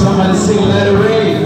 Somebody sing Let It Rain.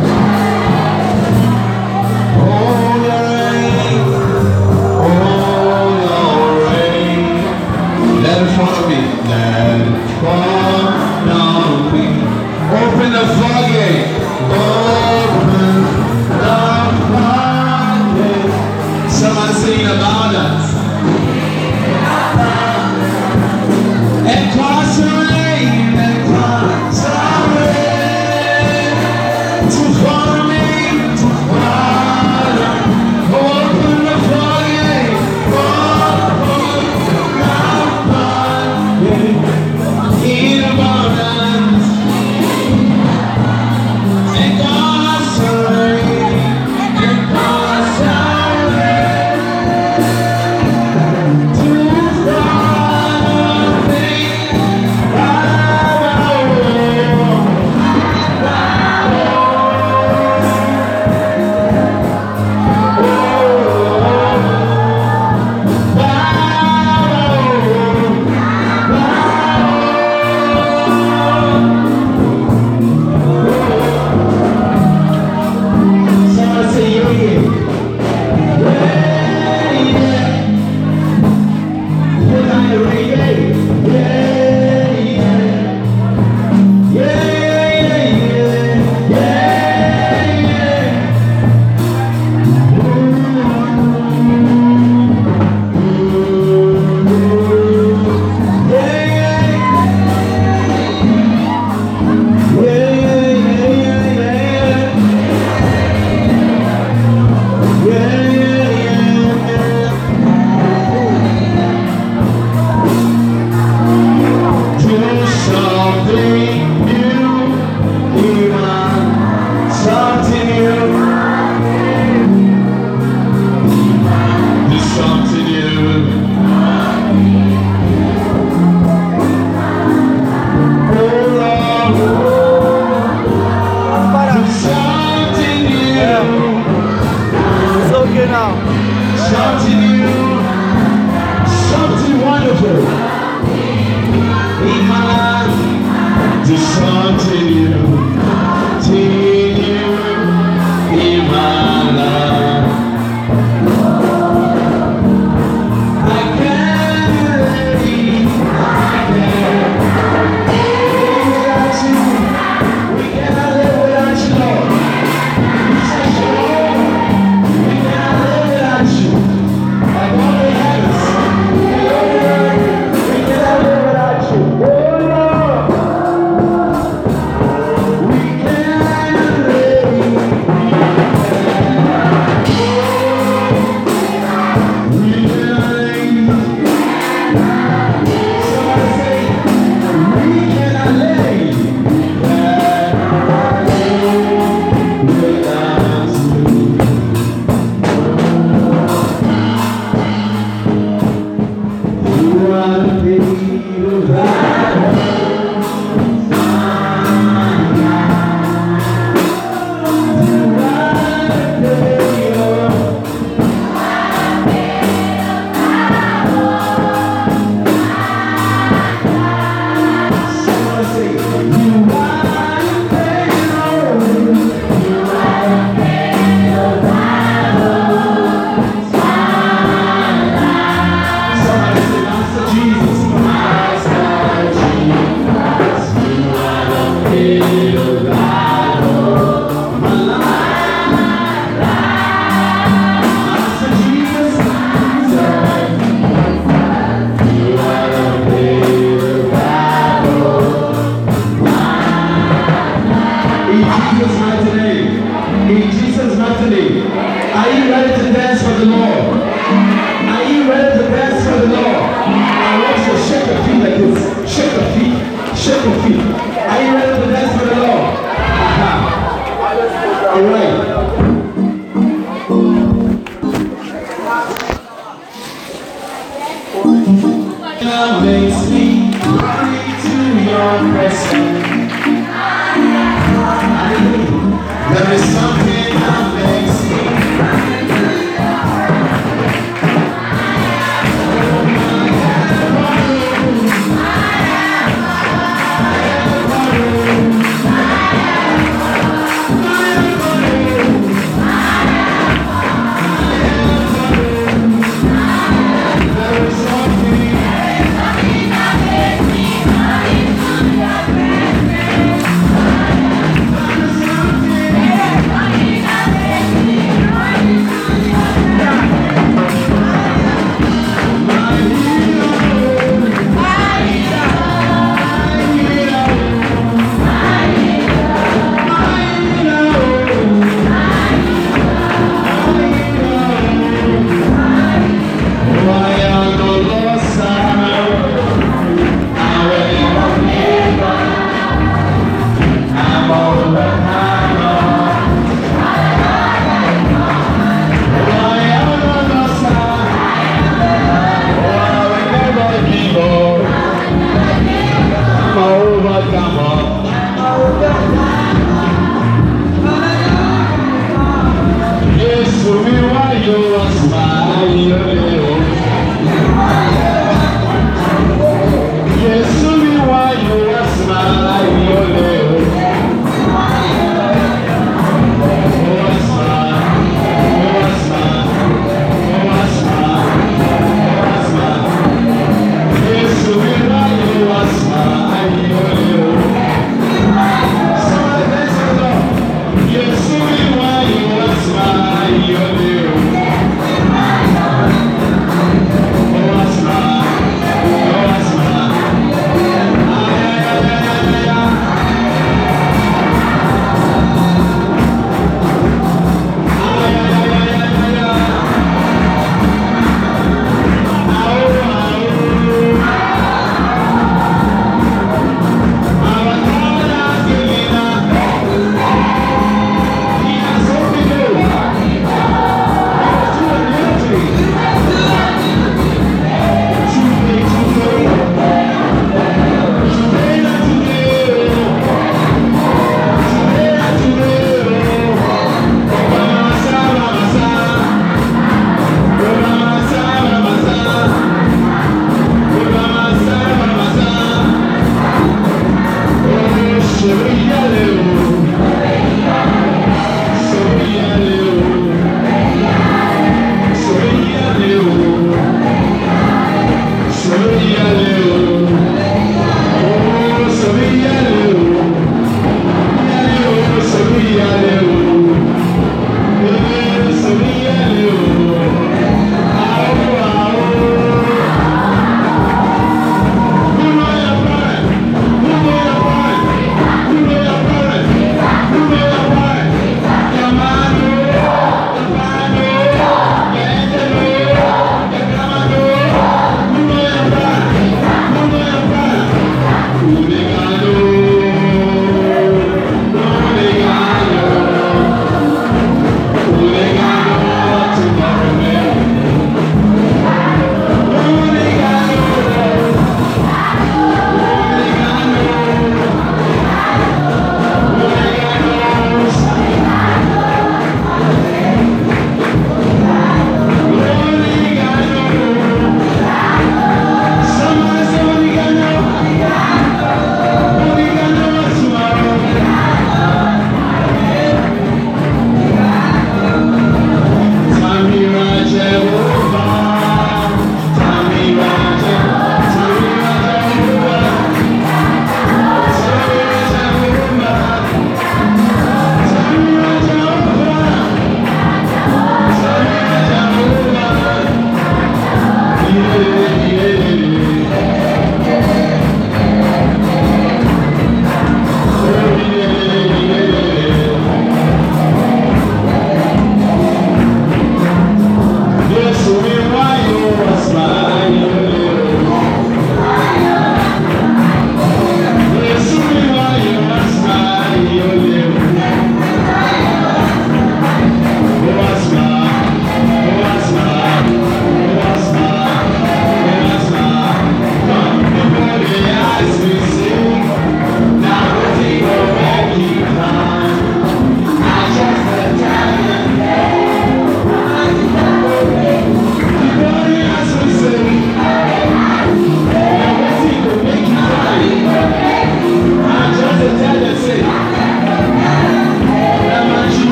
Oh, the rain. Oh, the rain. Let it fall on me. Let it fall on me. Open the floodgate. Open the floodgate. Somebody sing about us. And cause the rain, and cause the rain to follow me, to follow. Open the floodgate, open the floodgate in abundance. And cause the rain, and cause the rain to follow me. Something new, something wonderful in my life. Do something new in my life. I can't believe without you. We cannot live without you, Lord. You said shalom. We cannot live without you. Like all the heavens, we cannot live without you. Oh Lord, we can't live. We can't live. Somebody say, we cannot live without you. You are the baby of life. In Jesus' mighty name, are you ready to dance for the Lord? Are you ready to dance for the Lord? I want you to shake your feet like this. Shake your feet. Shake your feet. Are you ready to dance for the Lord? All right. God makes me ready to your presence. There is something that makes me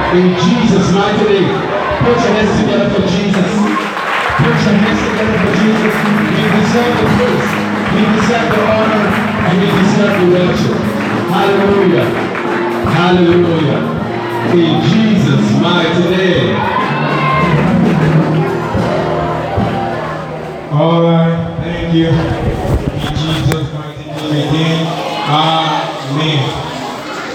In Jesus' mighty name. Put your hands together for Jesus. Put your hands together for Jesus. You deserve the praise. You deserve the honor. And you deserve the worship. Hallelujah. Hallelujah. In Jesus' mighty name. All right. Thank you. In Jesus' mighty name again. Amen.